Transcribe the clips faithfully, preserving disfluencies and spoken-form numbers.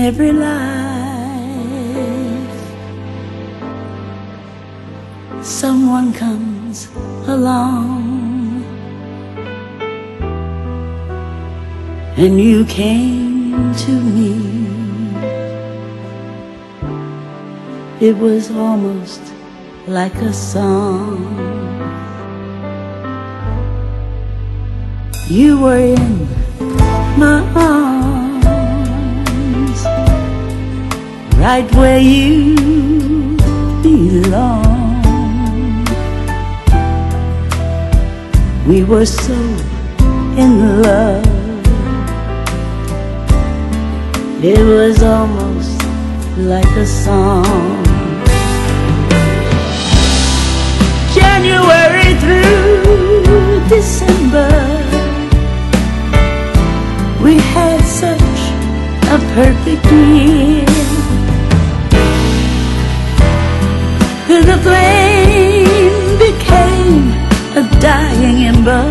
every life, someone comes along, and you came to me. It was almost like a song. You were in my arms, right where you belong. We were so in love. It was almost like a song. January through December, we had such a perfect year. The flame became a dying ember.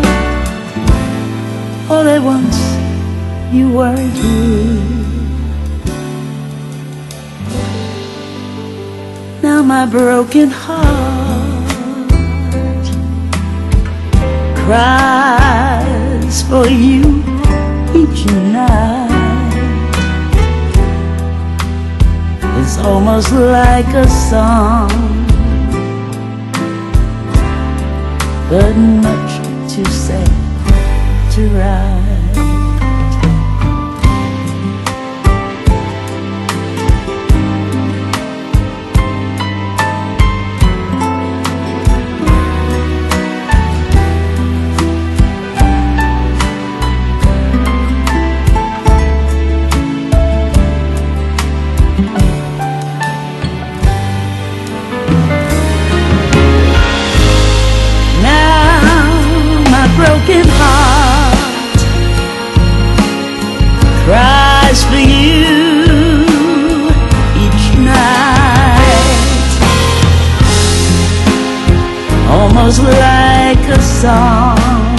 All at once you weren't here. Now my broken heart cries for you each night. It's almost like a song, but much too sad to write. Broken heart cries for you each night, almost like a song,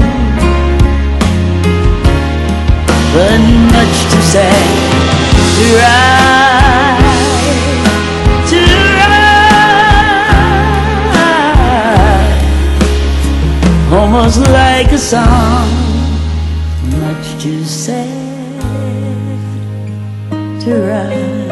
but much too sad to write, to write, almost like a song, much too sad to write.